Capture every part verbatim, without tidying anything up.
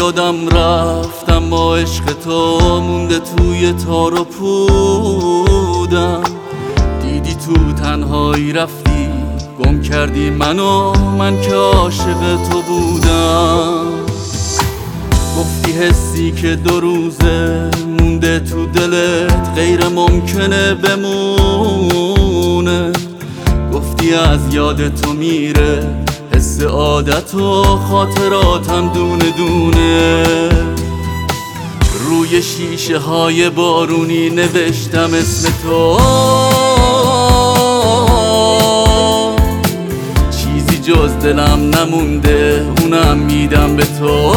یادم رفت اما عشق تو مونده توی تار و پودم. دیدی تو تنهایی رفتی گم کردی منو، من که عاشق تو بودم. گفتی حسی که دو روزه مونده تو دلت غیر ممکنه بمونه. گفتی از یاد تو میره حس عادت و خاطراتم دونه دونه. روی شیشه های بارونی نوشتم اسم تو، چیزی جز دلم نمونده اونم میدم به تو.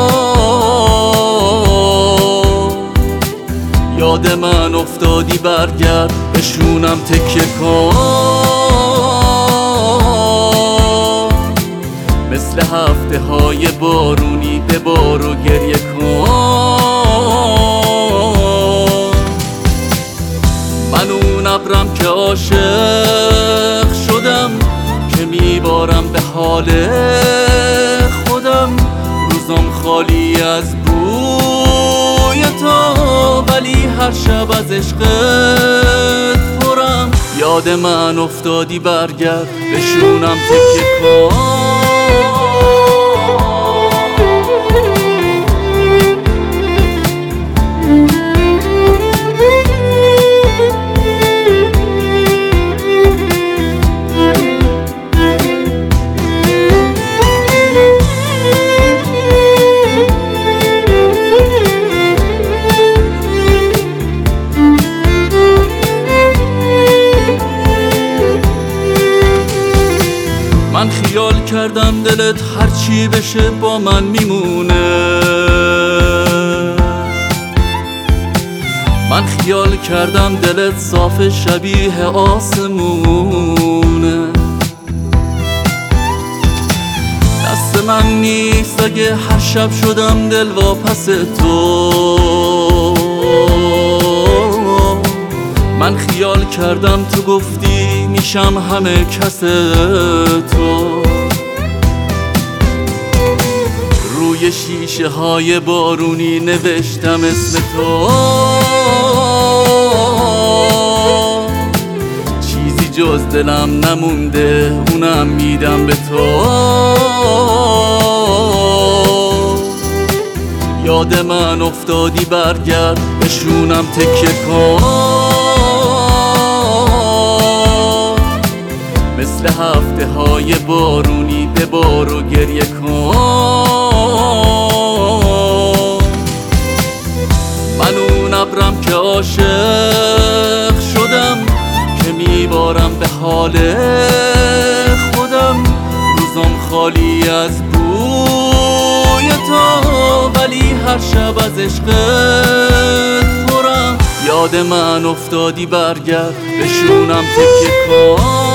یاد من افتادی برگرد بشونم تکیه کن، مثل هفته های بارونی ببار و گریه کن. من اون ابرم که عاشق شدم که میبارم به حال خودم. روزم خالی از بوی تو ولی هر شب از عشقت پرم. یاد من افتادی برگرد بشونم تکیه کن. من خیال کردم دلت هرچی بشه با من میمونه. من خیال کردم دلت صاف شبیه آسمونه. دست من نیست اگه هر شب شدم دل واپس تو. من خیال کردم تو گفتی میشم همه کس تو. روی شیشه های بارونی نوشتم اسم تو، چیزی جز دلم نمونده اونم میدم به تو. یاد من افتادی برگرد بشونم تکیه کن، مثل هفته های بارونی ببار و گریه کن. من اون ابرم که عاشق شدم که میبارم به حال خودم. روزم خالی از بوی تو ولی هر شب از عشقت پرم. یاد من افتادی برگرد بشونم تکیه کن.